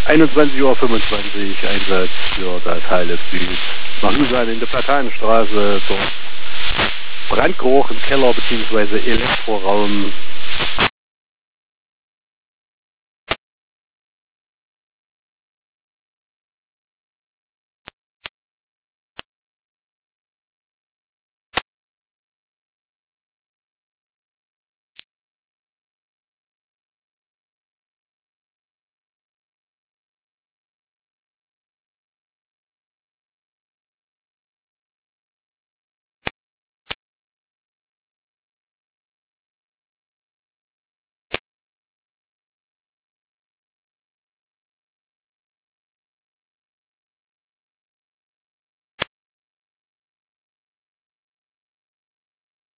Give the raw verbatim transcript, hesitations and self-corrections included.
einundzwanzig Uhr fünfundzwanzig Einsatz für das Hallebild. Nach Hüsern in der Platanenstraße, dort Brandgeruch im Keller bzw. Elektroraum.